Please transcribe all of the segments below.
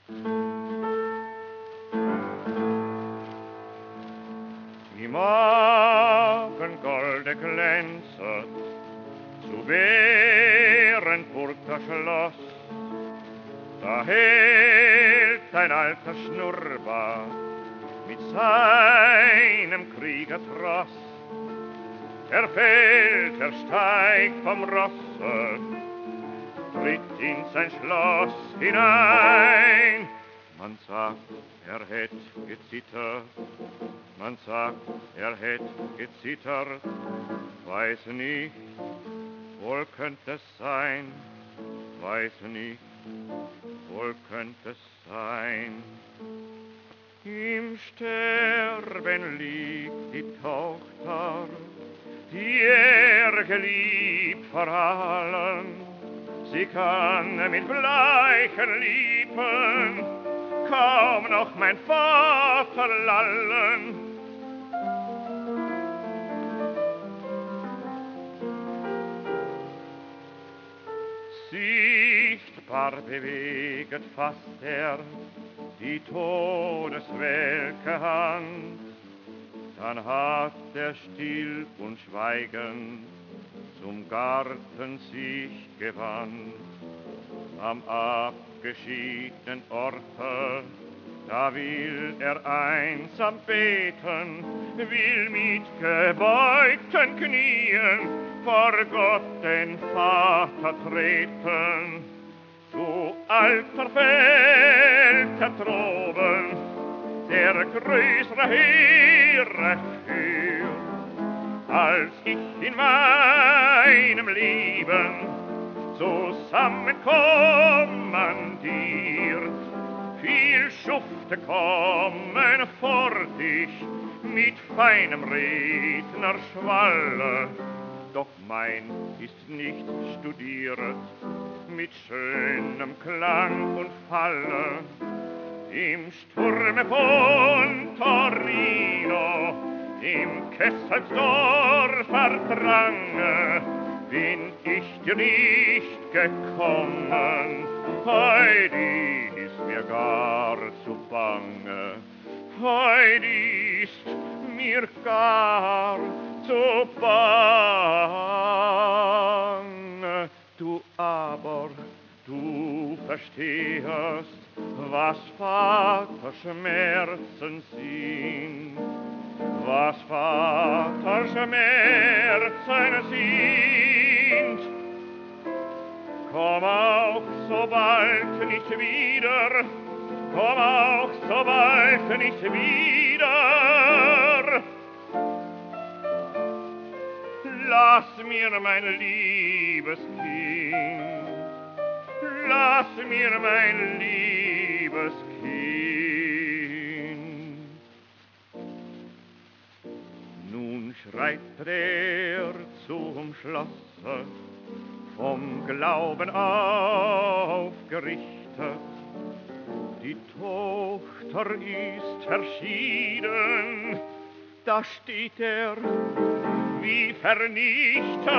Im Morgengolde glänzet zu Bärenburg das Schloss. Da hält ein alter Schnurrbart mit seinem Kriegertross. Er fällt, er steigt vom Rosse, tritt in sein Schloss hinein. Man sagt, er hätt gezittert, man sagt, er hätt gezittert, weiß nicht, wohl könnte es sein, weiß nicht, wohl könnte es sein. Im Sterben liegt die Tochter, die er geliebt vor allen. Sie kann mit bleichen Lippen kaum noch mein Vater lallen. Sichtbar beweget fast er die todeswelke Hand, dann hat er still und schweigend zum Garten sich gewandt. Am abgeschiedenen Orte, da will er einsam beten, will mit gebeugten Knien vor Gott den Vater treten. Du alter Feld da droben, der größere Heere führt, als ich in meinem Leben zusammenkommandiert. Viel Schufte kommen vor dich mit feinem Rednerschwalle, doch mein ist nicht studiert mit schönem Klang und Falle. Im Sturme von Torino, im Kesselsdorfer Drange, bin ich dir nicht gekommen, heut ist mir gar zu bange, heut ist mir gar zu bange. Du aber, du verstehst, was Vaterschmerzen sind, was Vaterschmerzen sind. Komm auch so bald nicht wieder, komm auch so bald nicht wieder. Lass mir mein liebes Kind, lass mir mein liebes Kind. Nun schreitet er zum Schlosse, vom Glauben aufgerichtet. Die Tochter ist erschienen, da steht er wie vernichtet.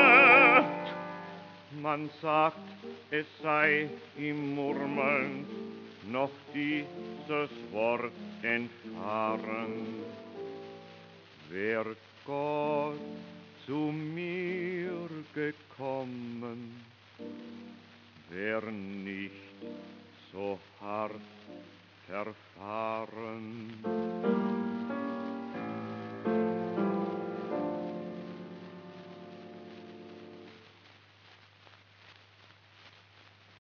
Man sagt, es sei im Murmeln noch dieses Wort entfahren. Wär Gott zu mir gekommen, wär nicht so hart verfahren.